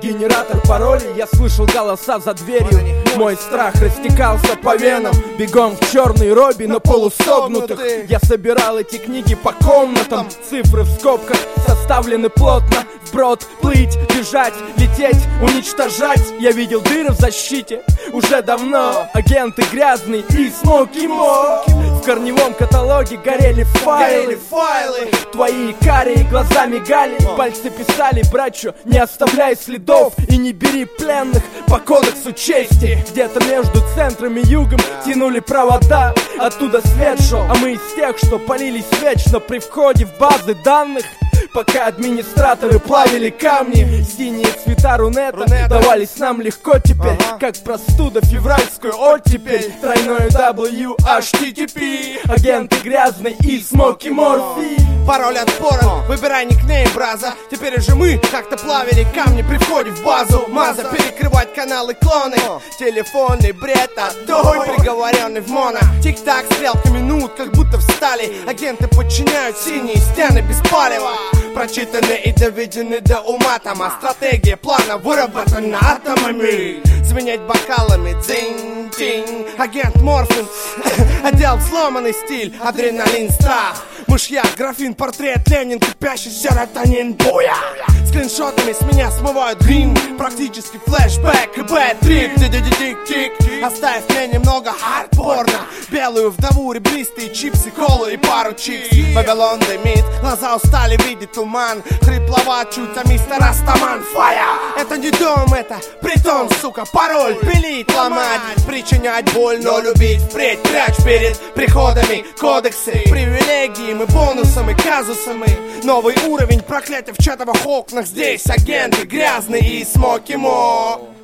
Генератор паролей, я слышал голоса за дверью. Мой страх растекался по венам. Бегом в черный робби на полусогнутых. Я собирал эти книги по комнатам. Цифры в скобках составлены плотно. Вброд, плыть, бежать, лететь, уничтожать. Я видел дыры в защите уже давно. Агенты грязные и Смоки Мо. В корневом каталоге горели файлы. Твои карие глаза мигали. Пальцы писали: братчо, не оставляй следов и не бери пленных по кодексу чести. Где-то между центром и югом тянули провода. Оттуда свет шел, а мы из тех, что палились вечно при входе в базы данных. Пока администраторы плавили камни, синие цвета Рунета давались нам легко теперь, как простуда февральскую оттепель. Тройное W, HTTP. Агенты грязные и Смоки Морфи. Пароль отпоран, выбирай никнейм, браза. Теперь уже мы как-то плавили камни при входе в базу. Маза, перекрывать каналы клоны. Телефонный бред, отдой, приговоренный в моно. Тик-так, стрелка минут, как будто встали. Агенты подчиняют синие стены без палева. Прочитаны и доведены до ума. Там стратегия плана выработана атомами. Звенеть бокалами, дзинь-тинь. Агент Морфин одел взломанный стиль, адреналин, страх. Мышьяк, графин, портрет, Ленин, кипящий серотонин, буя. Скриншотами с меня смывают грим. Практически флешбэк и бэт-трип. Тик-тик-тик. Оставь мне немного хардкорно. Белую вдову, ребристые чипсы, колу и пару чикс. Вавилон дымит, глаза устали видеть туман. Хрипловат чуть, а мистер Растаман. Фая! Это не дом, это притон, сука. Пароль пилить, ломать, причинять боль, но любить впредь. Прячь перед приходами кодексы, привилегии, мы бонусами, казусами. Новый уровень проклятия в чатовых окнах. Здесь агенты грязные и Смоки Мо.